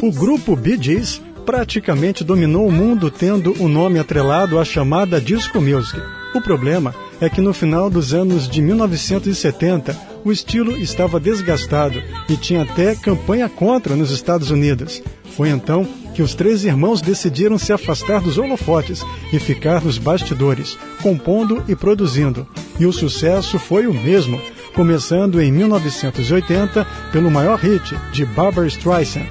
O grupo Bee Gees praticamente dominou o mundo tendo o nome atrelado à chamada disco music. O problema é que no final dos anos de 1970, o estilo estava desgastado e tinha até campanha contra nos Estados Unidos. Foi então que os três irmãos decidiram se afastar dos holofotes e ficar nos bastidores, compondo e produzindo. E o sucesso foi o mesmo, começando em 1980 pelo maior hit de Barbra Streisand.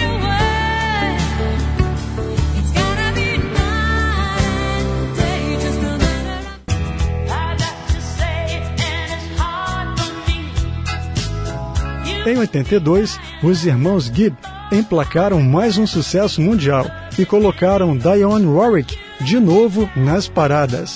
Em 82, os irmãos Gibb emplacaram mais um sucesso mundial e colocaram Dionne Warwick de novo nas paradas.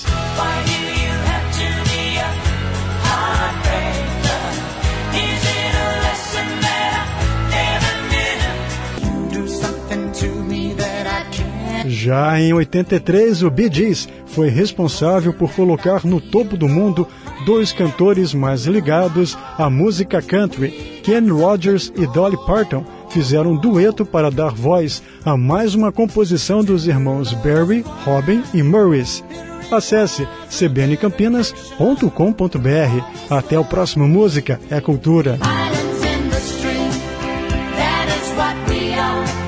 Já em 83, o Bee Gees foi responsável por colocar no topo do mundo dois cantores mais ligados à música country. Kenny Rogers e Dolly Parton fizeram um dueto para dar voz a mais uma composição dos irmãos Barry, Robin e Maurice. Acesse cbncampinas.com.br. Até o próximo Música é Cultura. Islands in the stream, that is what we are.